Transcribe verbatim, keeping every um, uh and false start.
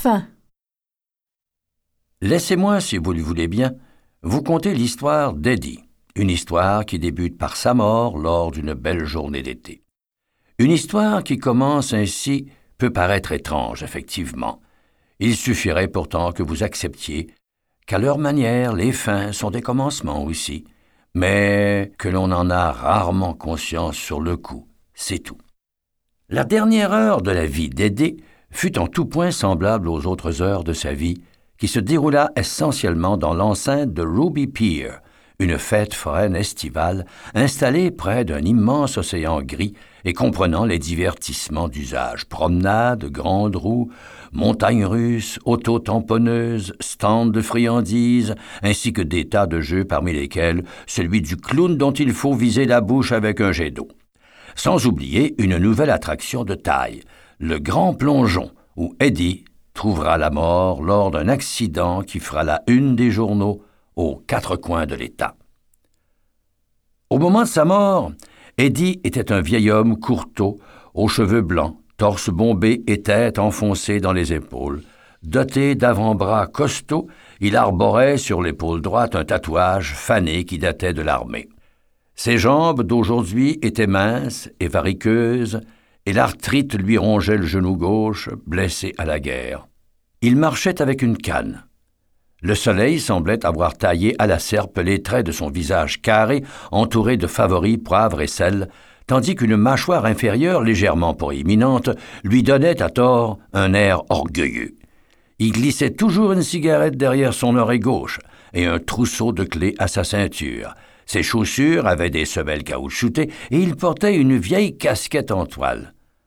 Fin. Laissez-moi, si vous le voulez bien, vous conter l'histoire d'Eddie, une histoire qui débute par sa mort lors d'une belle journée d'été. Une histoire qui commence ainsi peut paraître étrange, effectivement. Il suffirait pourtant que vous acceptiez qu'à leur manière, les fins sont des commencements aussi, mais que l'on en a rarement conscience sur le coup, c'est tout. La dernière heure de la vie d'Eddie fut en tout point semblable aux autres heures de sa vie, qui se déroula essentiellement dans l'enceinte de Ruby Pier, une fête foraine estivale installée près d'un immense océan gris et comprenant les divertissements d'usage, promenades, grandes roues, montagnes russes, auto-tamponneuses, stands de friandises, ainsi que des tas de jeux parmi lesquels celui du clown dont il faut viser la bouche avec un jet d'eau. Sans oublier une nouvelle attraction de taille, le grand plongeon, où Eddie trouvera la mort lors d'un accident qui fera la une des journaux aux quatre coins de l'État. Au moment de sa mort, Eddie était un vieil homme courteau, aux cheveux blancs, torse bombé et tête enfoncée dans les épaules. Doté d'avant-bras costauds, il arborait sur l'épaule droite un tatouage fané qui datait de l'armée. Ses jambes d'aujourd'hui étaient minces et variqueuses, et l'arthrite lui rongeait le genou gauche, blessé à la guerre. Il marchait avec une canne. Le soleil semblait avoir taillé à la serpe les traits de son visage carré, entouré de favoris poivre et sel, tandis qu'une mâchoire inférieure, légèrement proéminente, lui donnait à tort un air orgueilleux. Il glissait toujours une cigarette derrière son oreille gauche et un trousseau de clés à sa ceinture. Ses chaussures avaient des semelles caoutchoutées et il portait une vieille casquette en toile.